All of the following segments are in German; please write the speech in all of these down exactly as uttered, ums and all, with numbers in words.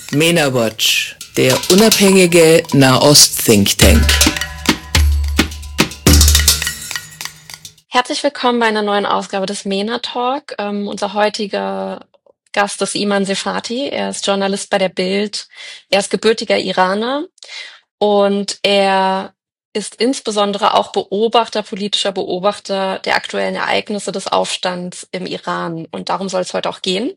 MENA Watch, der unabhängige Nahost-Think Tank. Herzlich willkommen bei einer neuen Ausgabe des MENA Talk. Ähm, unser heutiger Gast ist Iman Sefati. Er ist Journalist bei der Bild. Er ist gebürtiger Iraner und er ist insbesondere auch Beobachter, politischer Beobachter der aktuellen Ereignisse des Aufstands im Iran. Und darum soll es heute auch gehen.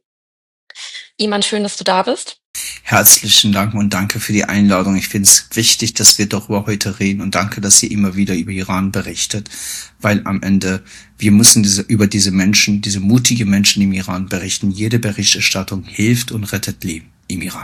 Iman, schön, dass du da bist. Herzlichen Dank und danke für die Einladung. Ich finde es wichtig, dass wir darüber heute reden und danke, dass ihr immer wieder über Iran berichtet, weil am Ende wir müssen diese, über diese Menschen, diese mutige Menschen im Iran berichten. Jede Berichterstattung hilft und rettet Leben im Iran.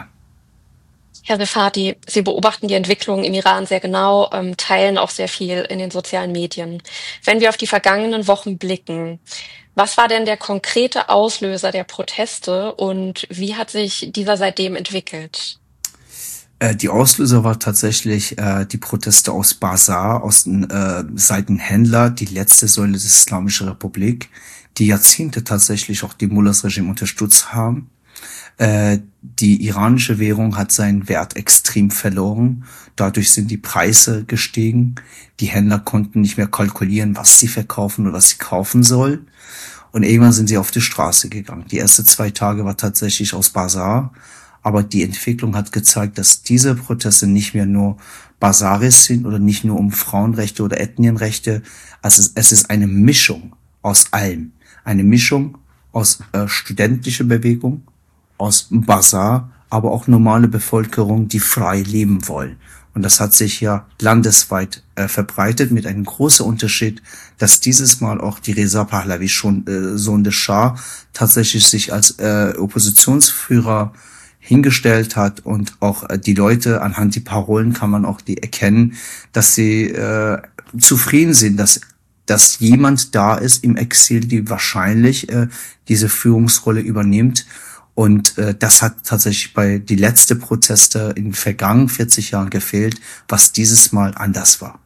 Herr Sefati, Sie beobachten die Entwicklung im Iran sehr genau, ähm, teilen auch sehr viel in den sozialen Medien. Wenn wir auf die vergangenen Wochen blicken, was war denn der konkrete Auslöser der Proteste und wie hat sich dieser seitdem entwickelt? Äh, die Auslöser war tatsächlich äh, die Proteste aus Basar, aus den äh, Seiten Händler, die letzte Säule der Islamischen Republik, die Jahrzehnte tatsächlich auch die Mullahs-Regime unterstützt haben. Äh, die iranische Währung hat seinen Wert extrem verloren. Dadurch sind die Preise gestiegen. Die Händler konnten nicht mehr kalkulieren, was sie verkaufen oder was sie kaufen sollen. Und irgendwann sind sie auf die Straße gegangen. Die ersten zwei Tage war tatsächlich aus Basar. Aber die Entwicklung hat gezeigt, dass diese Proteste nicht mehr nur Basaris sind oder nicht nur um Frauenrechte oder Ethnienrechte. Also es ist eine Mischung aus allem. Eine Mischung aus äh, studentischer Bewegung, aus Basar, aber auch normale Bevölkerung, die frei leben wollen. Und das hat sich ja landesweit äh, verbreitet mit einem großen Unterschied, dass dieses Mal auch die Reza Pahlavi, schon äh, Sohn des Schah, tatsächlich sich als äh, Oppositionsführer hingestellt hat und auch äh, die Leute anhand die Parolen kann man auch die erkennen, dass sie äh, zufrieden sind, dass dass jemand da ist im Exil, die wahrscheinlich äh, diese Führungsrolle übernimmt. Und äh, das hat tatsächlich bei die letzte Proteste in den vergangenen vierzig Jahren gefehlt, was dieses Mal anders war.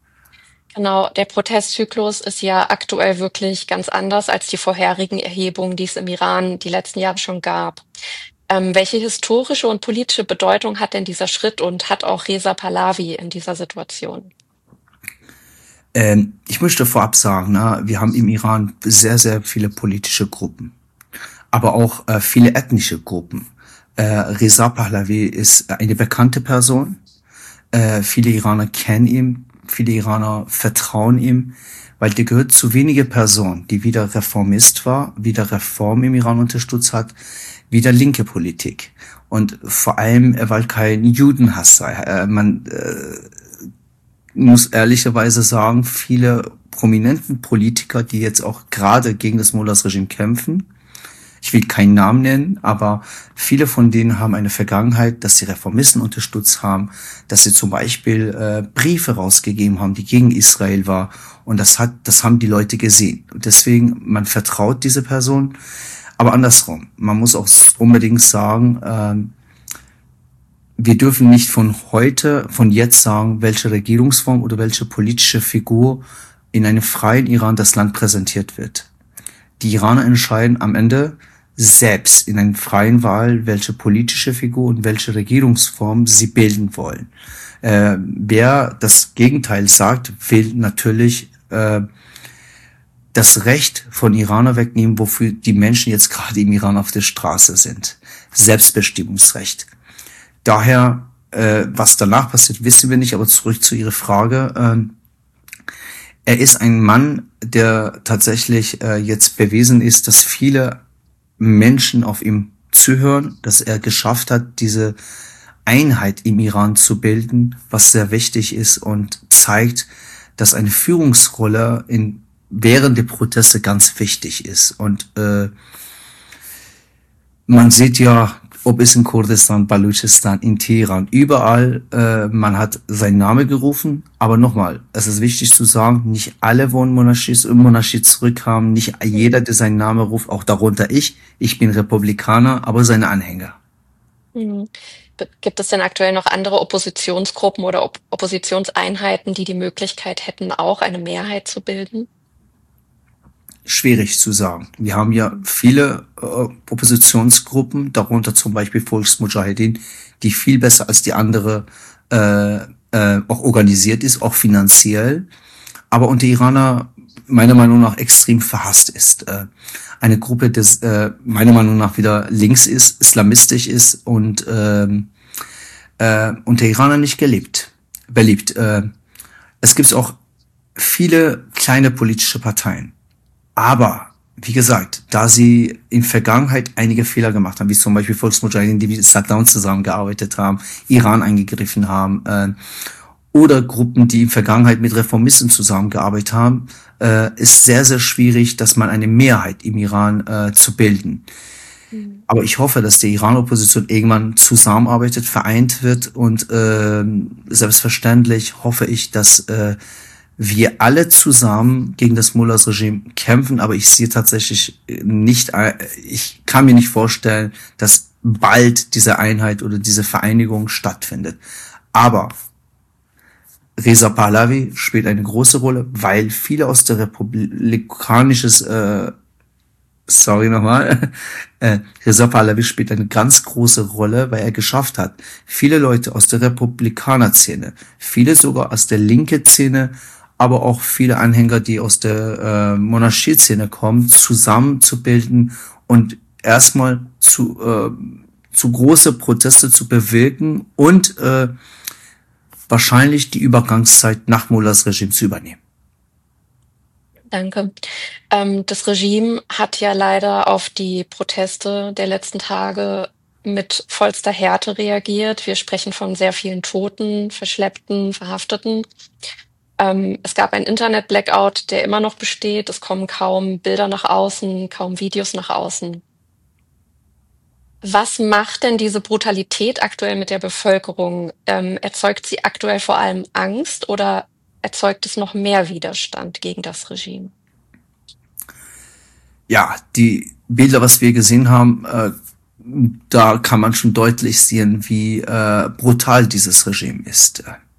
Genau, der Protestzyklus ist ja aktuell wirklich ganz anders als die vorherigen Erhebungen, die es im Iran die letzten Jahre schon gab. Ähm, welche historische und politische Bedeutung hat denn dieser Schritt und hat auch Reza Pahlavi in dieser Situation? Ähm, ich möchte vorab sagen, na, wir haben im Iran sehr, sehr viele politische Gruppen, aber auch äh, viele ethnische Gruppen. Äh, Reza Pahlavi ist eine bekannte Person. Äh, viele Iraner kennen ihn, viele Iraner vertrauen ihm, weil der gehört zu wenigen Personen, die wieder Reformist war, wieder Reform im Iran unterstützt hat, wieder linke Politik. Und vor allem, weil kein Judenhass sei. Äh, man äh, muss ehrlicherweise sagen, viele prominenten Politiker, die jetzt auch gerade gegen das Mullahs-Regime kämpfen, ich will keinen Namen nennen, aber viele von denen haben eine Vergangenheit, dass sie Reformisten unterstützt haben, dass sie zum Beispiel äh, Briefe rausgegeben haben, die gegen Israel war. Und das hat, das haben die Leute gesehen. Und deswegen, man vertraut diese Person. Aber andersrum, man muss auch unbedingt sagen, ähm, wir dürfen nicht von heute, von jetzt sagen, welche Regierungsform oder welche politische Figur in einem freien Iran das Land präsentiert wird. Die Iraner entscheiden am Ende selbst in einer freien Wahl, welche politische Figur und welche Regierungsform sie bilden wollen. Äh, wer das Gegenteil sagt, will natürlich äh, das Recht von Iraner wegnehmen, wofür die Menschen jetzt gerade im Iran auf der Straße sind. Selbstbestimmungsrecht. Daher, äh, was danach passiert, wissen wir nicht, aber zurück zu Ihrer Frage. Äh, er ist ein Mann, der tatsächlich äh, jetzt bewiesen ist, dass viele Menschen auf ihm zuhören, dass er geschafft hat, diese Einheit im Iran zu bilden, was sehr wichtig ist und zeigt, dass eine Führungsrolle in während der Proteste ganz wichtig ist. Und äh, man sieht ja, ob es in Kurdistan, Baluchistan, in Teheran, überall, äh, man hat seinen Namen gerufen. Aber nochmal, es ist wichtig zu sagen, nicht alle wollen Monarchie, Monarchie zurückhaben, nicht jeder, der seinen Namen ruft, auch darunter ich. Ich bin Republikaner, aber seine Anhänger. Mhm. Gibt es denn aktuell noch andere Oppositionsgruppen oder Op- Oppositionseinheiten, die die Möglichkeit hätten, auch eine Mehrheit zu bilden? schwierig zu sagen. Wir haben ja viele äh, Oppositionsgruppen, darunter zum Beispiel Volksmudjahedin, die viel besser als die andere äh, äh, auch organisiert ist, auch finanziell, aber unter Iraner meiner Meinung nach extrem verhasst ist. Äh, eine Gruppe, die äh, meiner Meinung nach wieder links ist, islamistisch ist und äh, äh, unter Iraner nicht gelebt, beliebt. Äh, es gibt auch viele kleine politische Parteien. Aber, wie gesagt, da sie in Vergangenheit einige Fehler gemacht haben, wie zum Beispiel Volksmudjahedin, die mit Saddam zusammengearbeitet haben, Iran eingegriffen haben, äh, oder Gruppen, die in Vergangenheit mit Reformisten zusammengearbeitet haben, äh, ist sehr, sehr schwierig, dass man eine Mehrheit im Iran äh, zu bilden. Mhm. Aber ich hoffe, dass die Iran-Opposition irgendwann zusammenarbeitet, vereint wird und äh, selbstverständlich hoffe ich, dass äh, wir alle zusammen gegen das Mullahs-Regime kämpfen, aber ich sehe tatsächlich nicht, ich kann mir nicht vorstellen, dass bald diese Einheit oder diese Vereinigung stattfindet. Aber Reza Pahlavi spielt eine große Rolle, weil viele aus der republikanisches, äh, sorry nochmal, äh, Reza Pahlavi spielt eine ganz große Rolle, weil er geschafft hat, viele Leute aus der Republikaner-Szene, viele sogar aus der linken Szene, aber auch viele Anhänger, die aus der äh, Monarchie-Szene kommen, zusammenzubilden und erstmal zu, äh, zu große Proteste zu bewirken und äh, wahrscheinlich die Übergangszeit nach Mullahs Regime zu übernehmen. Danke. Ähm, das Regime hat ja leider auf die Proteste der letzten Tage mit vollster Härte reagiert. Wir sprechen von sehr vielen Toten, Verschleppten, Verhafteten. Ähm, es gab einen Internet-Blackout, der immer noch besteht. Es kommen kaum Bilder nach außen, kaum Videos nach außen. Was macht denn diese Brutalität aktuell mit der Bevölkerung? Ähm, erzeugt sie aktuell vor allem Angst oder erzeugt es noch mehr Widerstand gegen das Regime? Ja, die Bilder, was wir gesehen haben, äh, da kann man schon deutlich sehen, wie äh, brutal dieses Regime ist.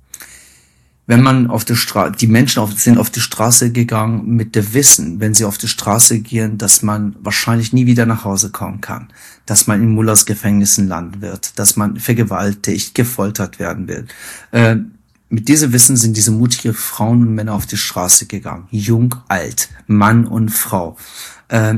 Wenn man auf der Straße, die Menschen auf, sind auf die Straße gegangen mit dem Wissen, wenn sie auf die Straße gehen, dass man wahrscheinlich nie wieder nach Hause kommen kann, dass man in Mullahs Gefängnissen landen wird, dass man vergewaltigt, gefoltert werden wird. Äh, mit diesem Wissen sind diese mutige Frauen und Männer auf die Straße gegangen, jung, alt, Mann und Frau. Äh,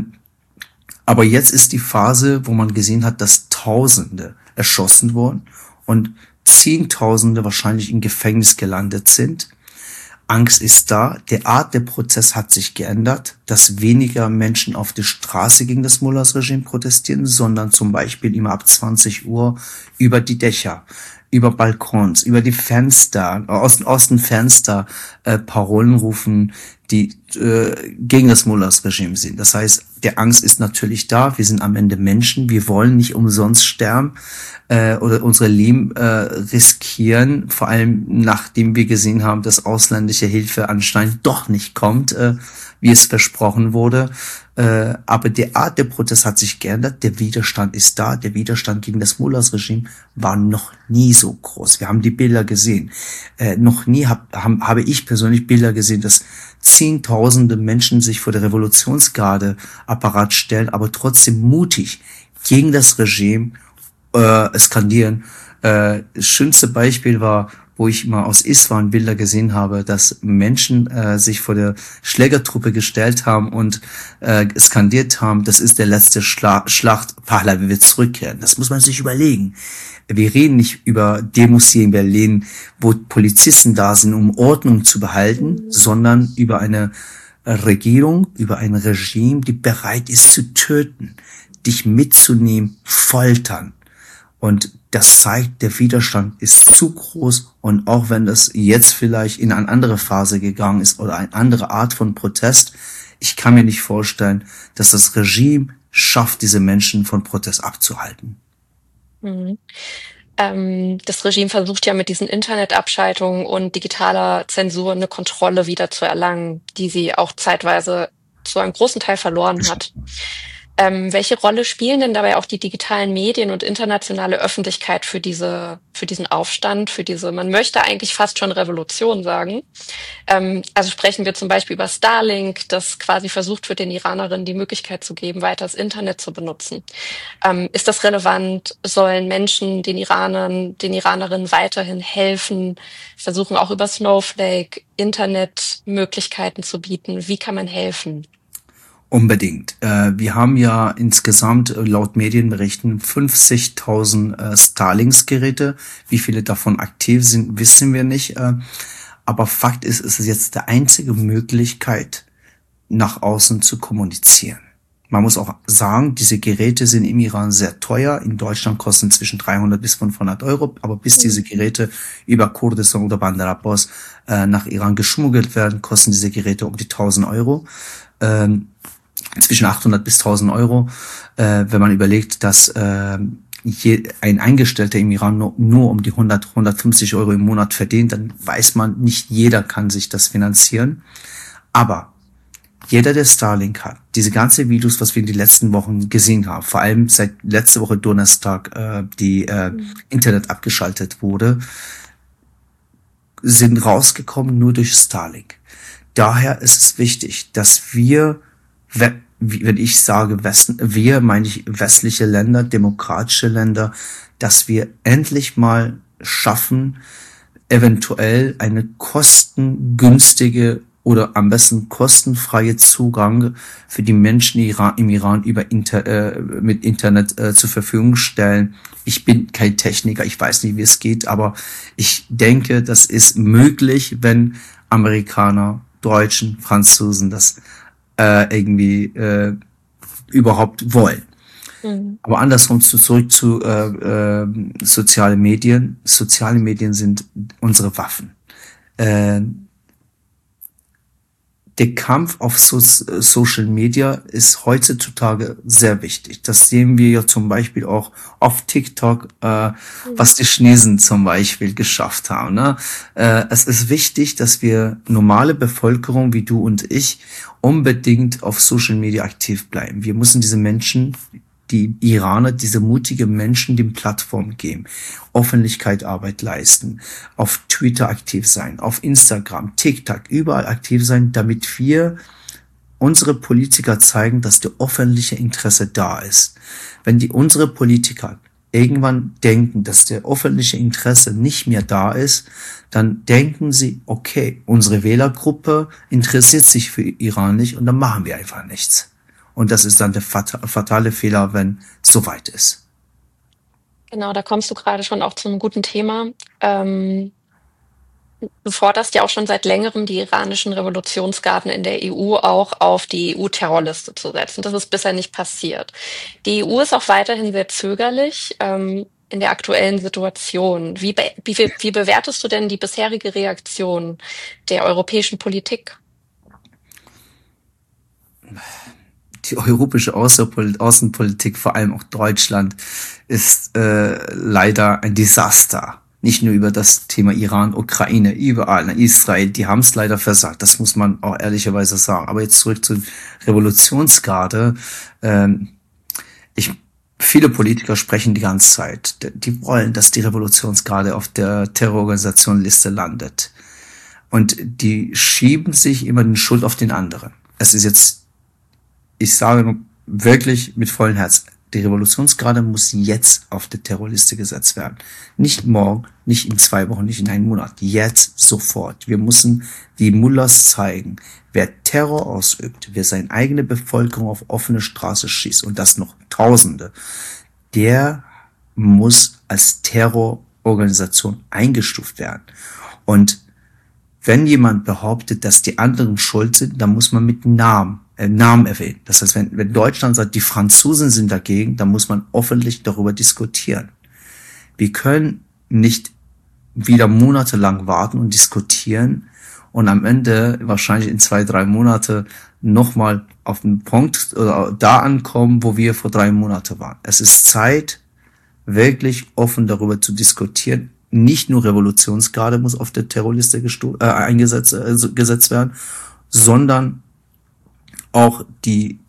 aber jetzt ist die Phase, wo man gesehen hat, dass Tausende erschossen wurden und Zehntausende wahrscheinlich im Gefängnis gelandet sind. Angst ist da. Der Art der Prozess hat sich geändert, dass weniger Menschen auf der Straße gegen das Mullahs-Regime protestieren, sondern zum Beispiel immer ab zwanzig Uhr über die Dächer, über Balkons, über die Fenster, aus, aus den Fenster äh, Parolen rufen, die äh, gegen das Mullahs-Regime sind. Das heißt, der Angst ist natürlich da. Wir sind am Ende Menschen. Wir wollen nicht umsonst sterben äh, oder unsere Leben äh, riskieren. Vor allem nachdem wir gesehen haben, dass ausländische Hilfe anscheinend doch nicht kommt, äh, wie es versprochen wurde. Äh, aber die Art der Protest hat sich geändert. Der Widerstand ist da. Der Widerstand gegen das Mullahs-Regime war noch nie so groß. Wir haben die Bilder gesehen. Äh, noch nie hab, hab, habe ich persönlich Bilder gesehen, dass Zehntausende Menschen sich vor der Revolutionsgarde-Apparat stellen, aber trotzdem mutig gegen das Regime äh, skandieren. Äh, das schönste Beispiel war, wo ich mal aus Isfahan Bilder gesehen habe, dass Menschen äh, sich vor der Schlägertruppe gestellt haben und äh, skandiert haben, das ist der letzte Schla- Schlacht, Pahlavi wird zurückkehren. Das muss man sich überlegen. Wir reden nicht über Demos hier in Berlin, wo Polizisten da sind, um Ordnung zu behalten, sondern über eine Regierung, über ein Regime, die bereit ist zu töten, dich mitzunehmen, foltern. Und das zeigt, der Widerstand ist zu groß. Und auch wenn das jetzt vielleicht in eine andere Phase gegangen ist oder eine andere Art von Protest, ich kann mir nicht vorstellen, dass das Regime schafft, diese Menschen von Protest abzuhalten. Mhm. Ähm, das Regime versucht ja mit diesen Internetabschaltungen und digitaler Zensur eine Kontrolle wieder zu erlangen, die sie auch zeitweise zu einem großen Teil verloren hat. Ähm, welche Rolle spielen denn dabei auch die digitalen Medien und internationale Öffentlichkeit für diese, für diesen Aufstand, für diese, man möchte eigentlich fast schon Revolution sagen? Ähm, also sprechen wir zum Beispiel über Starlink, das quasi versucht wird, den Iranerinnen die Möglichkeit zu geben, weiter das Internet zu benutzen. Ähm, ist das relevant? Sollen Menschen den Iranern, den Iranerinnen weiterhin helfen, versuchen auch über Snowflake Internetmöglichkeiten zu bieten? Wie kann man helfen? Unbedingt. Äh, wir haben ja insgesamt äh, laut Medienberichten fünfzigtausend äh, Starlink-Geräte. Wie viele davon aktiv sind, wissen wir nicht. Äh, aber Fakt ist, es ist jetzt die einzige Möglichkeit, nach außen zu kommunizieren. Man muss auch sagen, diese Geräte sind im Iran sehr teuer. In Deutschland kosten zwischen dreihundert bis fünfhundert Euro. Aber bis diese Geräte über Kurdistan oder Bandar Abbas äh, nach Iran geschmuggelt werden, kosten diese Geräte um die tausend Euro. Ähm, zwischen achthundert bis tausend Euro, äh, wenn man überlegt, dass äh, je, ein Eingestellter im Iran nur, nur um die hundert, hundertfünfzig Euro im Monat verdient, dann weiß man, nicht jeder kann sich das finanzieren. Aber jeder, der Starlink hat, diese ganze Videos, was wir in den letzten Wochen gesehen haben, vor allem seit letzte Woche Donnerstag, äh, die äh, mhm. Internet abgeschaltet wurde, sind rausgekommen nur durch Starlink. Daher ist es wichtig, dass wir, wenn ich sage Westen, wir meine ich westliche Länder, demokratische Länder, dass wir endlich mal schaffen, eventuell eine kostengünstige oder am besten kostenfreie Zugang für die Menschen im Iran über Inter, äh, mit Internet äh, zur Verfügung stellen. Ich bin kein Techniker, ich weiß nicht, wie es geht, aber ich denke, das ist möglich, wenn Amerikaner, Deutschen, Franzosen das äh, irgendwie äh, überhaupt wollen. Mhm. Aber andersrum zu, zurück zu äh, äh, soziale Medien. Soziale Medien sind unsere Waffen. Äh, der Kampf auf so Social Media ist heutzutage sehr wichtig. Das sehen wir ja zum Beispiel auch auf TikTok, äh, mhm. was die Chinesen zum Beispiel geschafft haben. Ne? Äh, es ist wichtig, dass wir normale Bevölkerung wie du und ich unbedingt auf Social Media aktiv bleiben. Wir müssen diese Menschen, die Iraner, diese mutigen Menschen, die Plattform geben, Öffentlichkeit Arbeit leisten, auf Twitter aktiv sein, auf Instagram, TikTok, überall aktiv sein, damit wir unsere Politiker zeigen, dass der öffentliche Interesse da ist. Wenn die unsere Politiker irgendwann denken, dass der öffentliche Interesse nicht mehr da ist, dann denken sie, okay, unsere Wählergruppe interessiert sich für Iran nicht und dann machen wir einfach nichts. Und das ist dann der fatale Fehler, wenn es soweit ist. Genau, da kommst du gerade schon auch zu einem guten Thema. Ähm, du forderst ja auch schon seit längerem, die iranischen Revolutionsgarden in der E U auch auf die E U-Terrorliste zu setzen. Das ist bisher nicht passiert. Die E U ist auch weiterhin sehr zögerlich ähm, in der aktuellen Situation. Wie, be- wie, wie bewertest du denn die bisherige Reaktion der europäischen Politik? Die europäische Außenpolitik, vor allem auch Deutschland, ist äh, leider ein Desaster. Nicht nur über das Thema Iran, Ukraine, überall, Israel, die haben es leider versagt. Das muss man auch ehrlicherweise sagen. Aber jetzt zurück zur Revolutionsgarde. Ähm, ich, viele Politiker sprechen die ganze Zeit. Die wollen, dass die Revolutionsgarde auf der Terrororganisationenliste landet. Und die schieben sich immer den Schuld auf den anderen. Es ist jetzt Ich sage wirklich mit vollem Herz, die Revolutionsgarde muss jetzt auf die Terrorliste gesetzt werden. Nicht morgen, nicht in zwei Wochen, nicht in einem Monat. Jetzt, sofort. Wir müssen die Mullahs zeigen, wer Terror ausübt, wer seine eigene Bevölkerung auf offene Straße schießt, und das noch Tausende, der muss als Terrororganisation eingestuft werden. Und wenn jemand behauptet, dass die anderen schuld sind, dann muss man mit Namen Namen erwähnen. Das heißt, wenn, wenn Deutschland sagt, die Franzosen sind dagegen, dann muss man öffentlich darüber diskutieren. Wir können nicht wieder monatelang warten und diskutieren und am Ende wahrscheinlich in zwei, drei Monate nochmal auf den Punkt oder da ankommen, wo wir vor drei Monaten waren. Es ist Zeit, wirklich offen darüber zu diskutieren. Nicht nur Revolutionsgarde muss auf der Terrorliste gestu- äh, eingesetzt äh, gesetzt werden, sondern auch die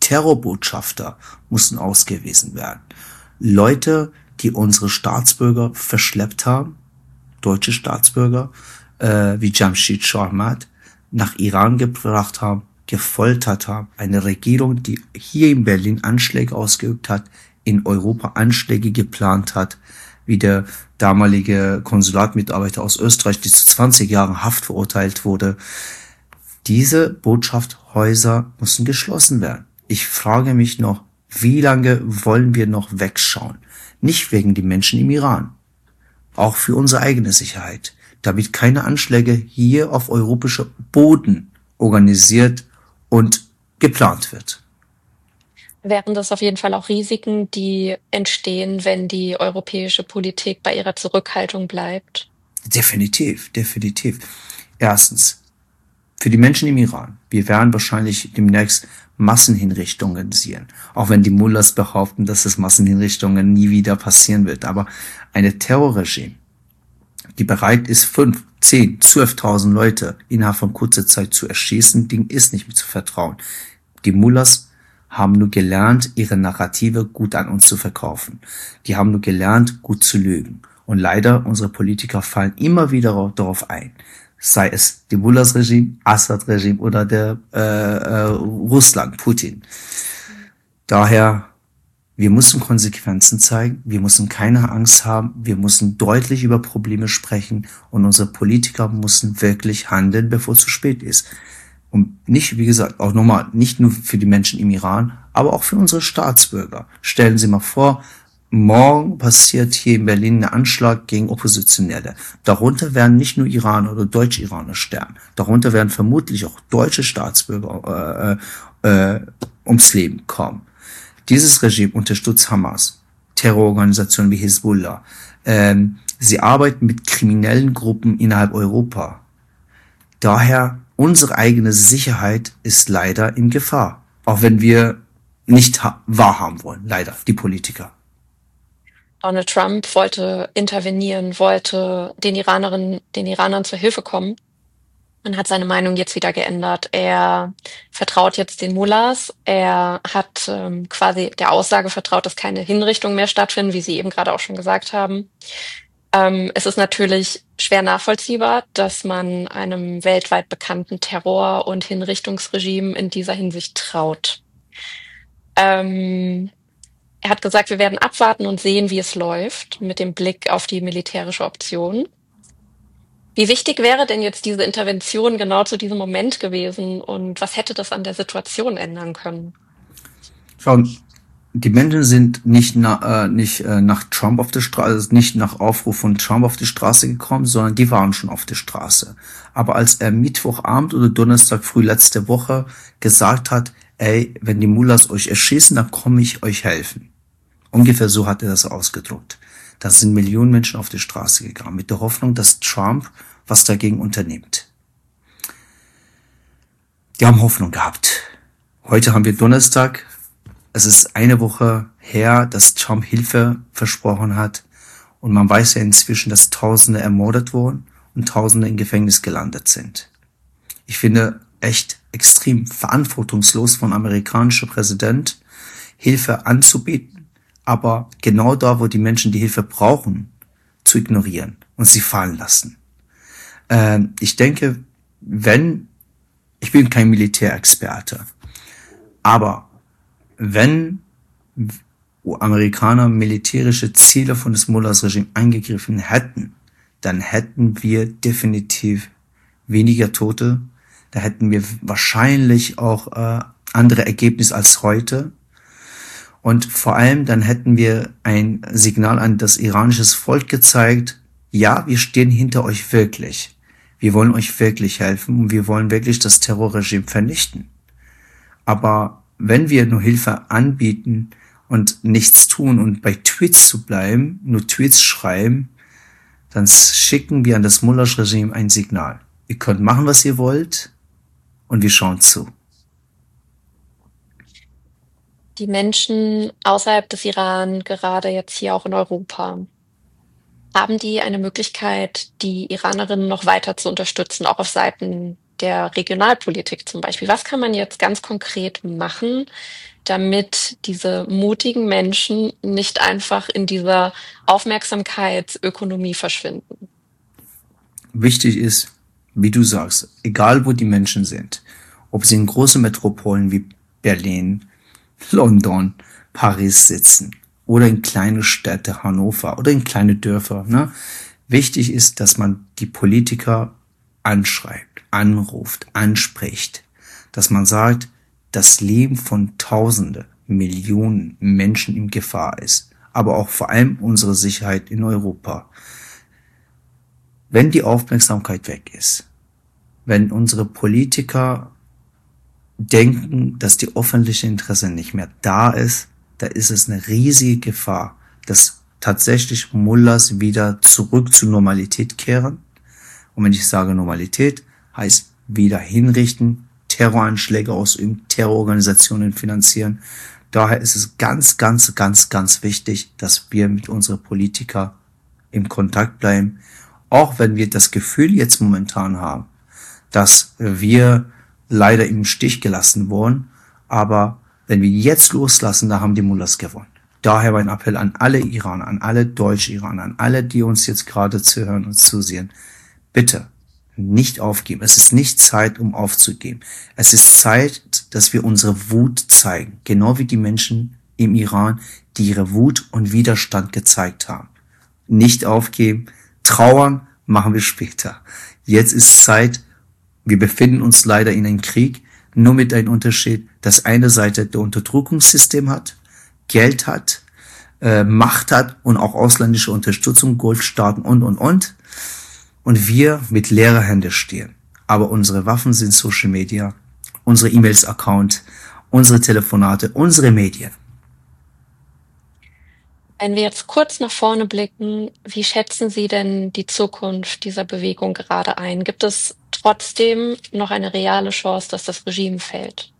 Terrorbotschafter mussten ausgewiesen werden. Leute, die unsere Staatsbürger verschleppt haben, deutsche Staatsbürger, äh, wie Jamshid Sharmat, nach Iran gebracht haben, gefoltert haben. Eine Regierung, die hier in Berlin Anschläge ausgeübt hat, in Europa Anschläge geplant hat, wie der damalige Konsulatmitarbeiter aus Österreich, die zu zwanzig Jahren Haft verurteilt wurde. Diese Botschaftshäuser müssen geschlossen werden. Ich frage mich noch, wie lange wollen wir noch wegschauen? Nicht wegen den Menschen im Iran, auch für unsere eigene Sicherheit, damit keine Anschläge hier auf europäischem Boden organisiert und geplant wird. Wären das auf jeden Fall auch Risiken, die entstehen, wenn die europäische Politik bei ihrer Zurückhaltung bleibt? Definitiv, definitiv. Erstens, für die Menschen im Iran, wir werden wahrscheinlich demnächst Massenhinrichtungen sehen. Auch wenn die Mullahs behaupten, dass es Massenhinrichtungen nie wieder passieren wird. Aber eine Terrorregime, die bereit ist, fünf, zehn, zwölftausend Leute innerhalb von kurzer Zeit zu erschießen, dem ist nicht mehr zu vertrauen. Die Mullahs haben nur gelernt, ihre Narrative gut an uns zu verkaufen. Die haben nur gelernt, gut zu lügen. Und leider, unsere Politiker fallen immer wieder darauf ein. Sei es die Mullahs-Regime, Assad-Regime oder der äh, äh, Russland, Putin. Daher, wir müssen Konsequenzen zeigen, wir müssen keine Angst haben, wir müssen deutlich über Probleme sprechen und unsere Politiker müssen wirklich handeln, bevor es zu spät ist. Und nicht, wie gesagt, auch nochmal, nicht nur für die Menschen im Iran, aber auch für unsere Staatsbürger. Stellen Sie mal vor, morgen passiert hier in Berlin ein Anschlag gegen Oppositionelle. Darunter werden nicht nur Iraner oder Deutsch-Iraner sterben. Darunter werden vermutlich auch deutsche Staatsbürger äh, äh, ums Leben kommen. Dieses Regime unterstützt Hamas, Terrororganisationen wie Hisbollah. Ähm, sie arbeiten mit kriminellen Gruppen innerhalb Europa. Daher, unsere eigene Sicherheit ist leider in Gefahr. Auch wenn wir nicht ha- wahrhaben wollen, leider, die Politiker. Donald Trump wollte intervenieren, wollte den Iranerinnen, den Iranern zur Hilfe kommen und hat seine Meinung jetzt wieder geändert. Er vertraut jetzt den Mullahs. Er hat ähm, quasi der Aussage vertraut, dass keine Hinrichtungen mehr stattfinden, wie Sie eben gerade auch schon gesagt haben. Ähm, es ist natürlich schwer nachvollziehbar, dass man einem weltweit bekannten Terror- und Hinrichtungsregime in dieser Hinsicht traut. Ähm, Er hat gesagt, wir werden abwarten und sehen, wie es läuft, mit dem Blick auf die militärische Option. Wie wichtig wäre denn jetzt diese Intervention genau zu diesem Moment gewesen und was hätte das an der Situation ändern können? Schauen, die Menschen sind nicht, na, äh, nicht äh, nach Trump auf der Straße, also nicht nach Aufruf von Trump auf die Straße gekommen, sondern die waren schon auf der Straße. Aber als er Mittwochabend oder Donnerstag früh letzte Woche gesagt hat, ey, wenn die Mullahs euch erschießen, dann komme ich euch helfen. Ungefähr so hat er das ausgedrückt. Da sind Millionen Menschen auf die Straße gegangen, mit der Hoffnung, dass Trump was dagegen unternimmt. Die haben Hoffnung gehabt. Heute haben wir Donnerstag. Es ist eine Woche her, dass Trump Hilfe versprochen hat. Und man weiß ja inzwischen, dass Tausende ermordet wurden und Tausende im Gefängnis gelandet sind. Ich finde echt extrem verantwortungslos von amerikanischer Präsident, Hilfe anzubieten, aber genau da, wo die Menschen die Hilfe brauchen, zu ignorieren und sie fallen lassen. Ähm, ich denke, wenn, ich bin kein Militärexperte, aber wenn Amerikaner militärische Ziele von des Mullahs-Regime eingegriffen hätten, dann hätten wir definitiv weniger Tote, da hätten wir wahrscheinlich auch äh, andere Ergebnisse als heute. Und vor allem dann hätten wir ein Signal an das iranische Volk gezeigt, ja, wir stehen hinter euch wirklich. Wir wollen euch wirklich helfen und wir wollen wirklich das Terrorregime vernichten. Aber wenn wir nur Hilfe anbieten und nichts tun und bei Tweets zu bleiben, nur Tweets schreiben, dann schicken wir an das Mullah-Regime ein Signal. Ihr könnt machen, was ihr wollt und wir schauen zu. Die Menschen außerhalb des Iran, gerade jetzt hier auch in Europa, haben die eine Möglichkeit, die Iranerinnen noch weiter zu unterstützen, auch auf Seiten der Regionalpolitik zum Beispiel. Was kann man jetzt ganz konkret machen, damit diese mutigen Menschen nicht einfach in dieser Aufmerksamkeitsökonomie verschwinden? Wichtig ist, wie du sagst, egal wo die Menschen sind, ob sie in großen Metropolen wie Berlin, London, Paris sitzen oder in kleine Städte, Hannover oder in kleine Dörfer, ne? Wichtig ist, dass man die Politiker anschreibt, anruft, anspricht, dass man sagt, das Leben von Tausende, Millionen Menschen in Gefahr ist, aber auch vor allem unsere Sicherheit in Europa. Wenn die Aufmerksamkeit weg ist, wenn unsere Politiker denken, dass die öffentliche Interesse nicht mehr da ist, da ist es eine riesige Gefahr, dass tatsächlich Mullahs wieder zurück zur Normalität kehren. Und wenn ich sage Normalität, heißt wieder hinrichten, Terroranschläge ausüben, Terrororganisationen finanzieren. Daher ist es ganz, ganz, ganz, ganz wichtig, dass wir mit unseren Politikern im Kontakt bleiben, auch wenn wir das Gefühl jetzt momentan haben, dass wir leider im Stich gelassen wurden. Aber wenn wir jetzt loslassen, da haben die Mullahs gewonnen. Daher mein Appell an alle Iraner, an alle Deutsch-Iraner, an alle, die uns jetzt gerade zuhören und zusehen. Bitte nicht aufgeben. Es ist nicht Zeit, um aufzugeben. Es ist Zeit, dass wir unsere Wut zeigen. Genau wie die Menschen im Iran, die ihre Wut und Widerstand gezeigt haben. Nicht aufgeben. Trauern machen wir später. Jetzt ist Zeit. Wir befinden uns leider in einem Krieg. Nur mit einem Unterschied, dass eine Seite der Unterdrückungssystem hat, Geld hat, äh, Macht hat und auch ausländische Unterstützung, Golfstaaten und, und, und. Und wir mit leerer Hände stehen. Aber unsere Waffen sind Social Media, unsere E-Mails-Account, unsere Telefonate, unsere Medien. Wenn wir jetzt kurz nach vorne blicken, wie schätzen Sie denn die Zukunft dieser Bewegung gerade ein? Gibt es trotzdem noch eine reale Chance, dass das Regime fällt?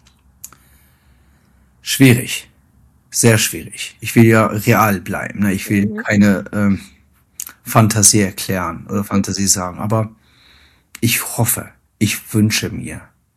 Schwierig. Sehr schwierig. Ich will ja real bleiben. Ne? Ich will mhm. keine ähm, Fantasie erklären oder Fantasie sagen. Aber ich hoffe, ich wünsche mir.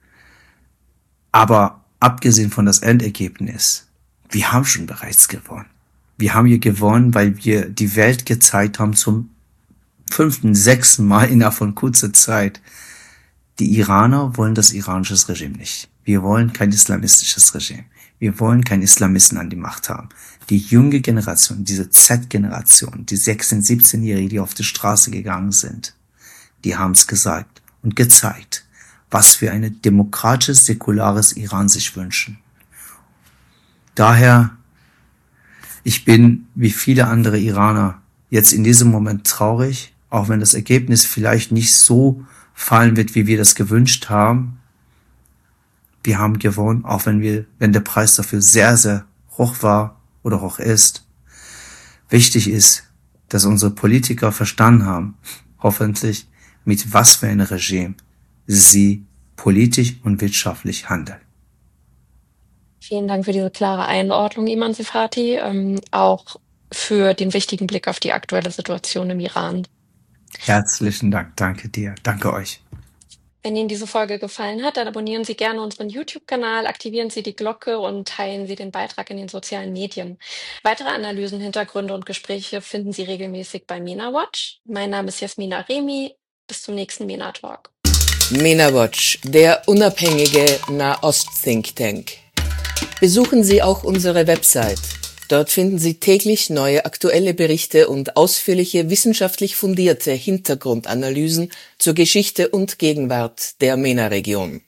Aber abgesehen von das Endergebnis, wir haben schon bereits gewonnen. Wir haben hier gewonnen, weil wir die Welt gezeigt haben zum fünften, sechsten Mal innerhalb von kurzer Zeit. Die Iraner wollen das iranische Regime nicht. Wir wollen kein islamistisches Regime. Wir wollen keine Islamisten an die Macht haben. Die junge Generation, diese Z-Generation, die sechzehn-, siebzehnjährigen, die auf die Straße gegangen sind, die haben es gesagt und gezeigt, was für ein demokratisches, säkulares Iran sich wünschen. Daher, ich bin, wie viele andere Iraner, jetzt in diesem Moment traurig, auch wenn das Ergebnis vielleicht nicht so fallen wird, wie wir das gewünscht haben. Wir haben gewonnen, auch wenn wir, wenn der Preis dafür sehr, sehr hoch war oder hoch ist. Wichtig ist, dass unsere Politiker verstanden haben, hoffentlich, mit was für ein Regime sie politisch und wirtschaftlich handeln. Vielen Dank für diese klare Einordnung, Iman Sefati, ähm, auch für den wichtigen Blick auf die aktuelle Situation im Iran. Herzlichen Dank, danke dir, danke euch. Wenn Ihnen diese Folge gefallen hat, dann abonnieren Sie gerne unseren YouTube-Kanal, aktivieren Sie die Glocke und teilen Sie den Beitrag in den sozialen Medien. Weitere Analysen, Hintergründe und Gespräche finden Sie regelmäßig bei MENA Watch. Mein Name ist Jasmina Remi. Bis zum nächsten MENA Talk. MENA Watch, der unabhängige Nahost-Think Tank. Besuchen Sie auch unsere Website. Dort finden Sie täglich neue aktuelle Berichte und ausführliche wissenschaftlich fundierte Hintergrundanalysen zur Geschichte und Gegenwart der MENA-Region.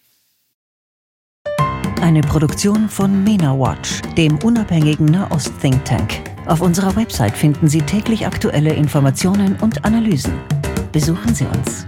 Eine Produktion von MENA Watch, dem unabhängigen Nahost-Think Tank. Auf unserer Website finden Sie täglich aktuelle Informationen und Analysen. Besuchen Sie uns.